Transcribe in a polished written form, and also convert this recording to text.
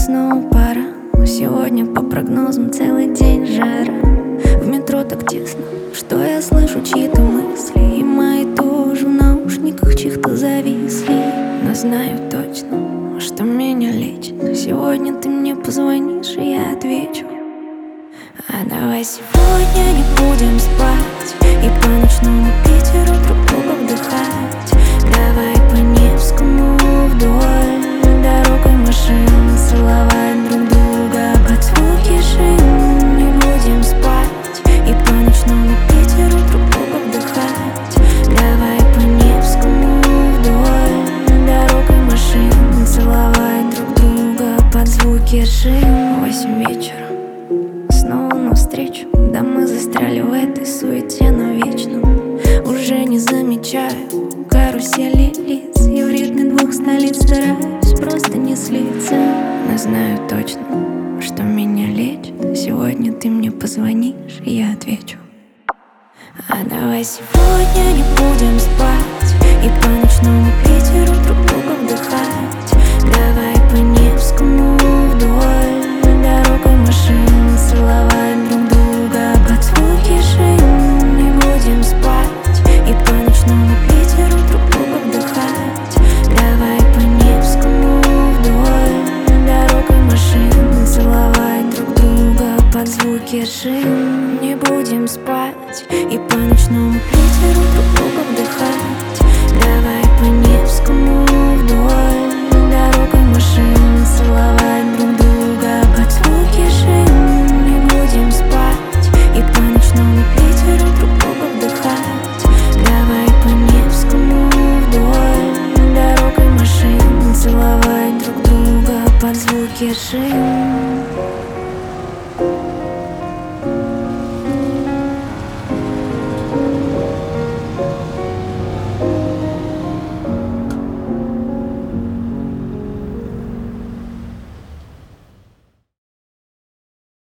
снова пара, но сегодня по прогнозам целый день жара. В метро так тесно, что я слышу чьи-то мысли, и мои тоже в наушниках чьих-то зависли. Но знаю точно, что меня лечит. Сегодня ты мне позвонишь, и я отвечу. А давай сегодня не будем спать и по ночному Питеру друг друга вдыхать. Давай по Невскому вдоль дорог и машин целовать друг друга под звуки шин. Не будем спать и по ночному Питеру друг друга вдыхать. Давай по Невскому вдоль дорог и машин целовать друг друга под звуки шин. 8 вечера, снова навстречу. Да мы застряли в этой суете навечно. Уже не замечаю карусели лиц, и в ритме двух столиц стараюсь просто не слиться. Но знаю точно, что меня лечит. Сегодня ты мне позвонишь, и я отвечу. А давай сегодня не будем спать и по ночному Питеру друг друга вдыхать. Давай по Невскому вдоль дорог и машин целовать друг друга под звуки шин. Не будем спать и по ночному Питеру друг друга вдыхать. Давай по Невскому вдоль дорог и машин целовать друг друга под звуки шин. Не будем спать и по ночному Питеру друг друга вдыхать. Давай по Невскому вдоль дорог и машин целовать друг друга под звуки шин. Не будем спать и по ночному Питеру друг друга вдыхать. Давай по Невскому вдоль дорог и машин целовать друг друга под звуки шин.